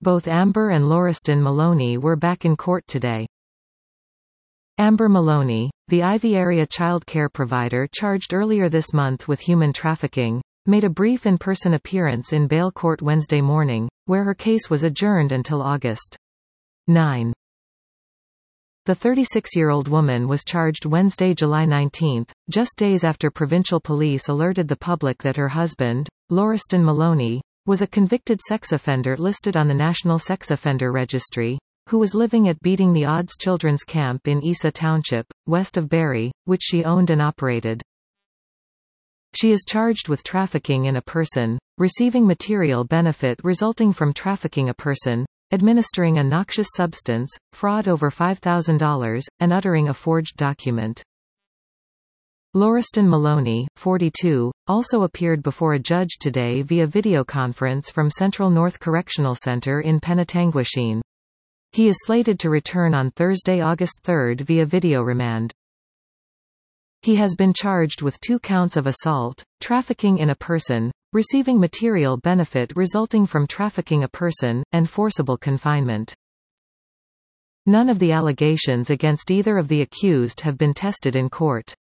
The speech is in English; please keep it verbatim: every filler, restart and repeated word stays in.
Both Amber and Lauriston Maloney were back in court today. Amber Maloney, the Ivy area child care provider charged earlier this month with human trafficking, made a brief in-person appearance in bail court Wednesday morning, where her case was adjourned until August ninth. The thirty-six-year-old woman was charged Wednesday, July nineteenth, just days after provincial police alerted the public that her husband, Lauriston Maloney, was a convicted sex offender listed on the National Sex Offender Registry, who was living at Beating the Odds Children's Camp in Isa Township, west of Barrie, which she owned and operated. She is charged with trafficking in a person, receiving material benefit resulting from trafficking a person, administering a noxious substance, fraud over five thousand dollars, and uttering a forged document. Lauriston Maloney, forty-two, also appeared before a judge today via videoconference from Central North Correctional Center in Penetanguishene. He is slated to return on Thursday, August third via video remand. He has been charged with two counts of assault, trafficking in a person, receiving material benefit resulting from trafficking a person, and forcible confinement. None of the allegations against either of the accused have been tested in court.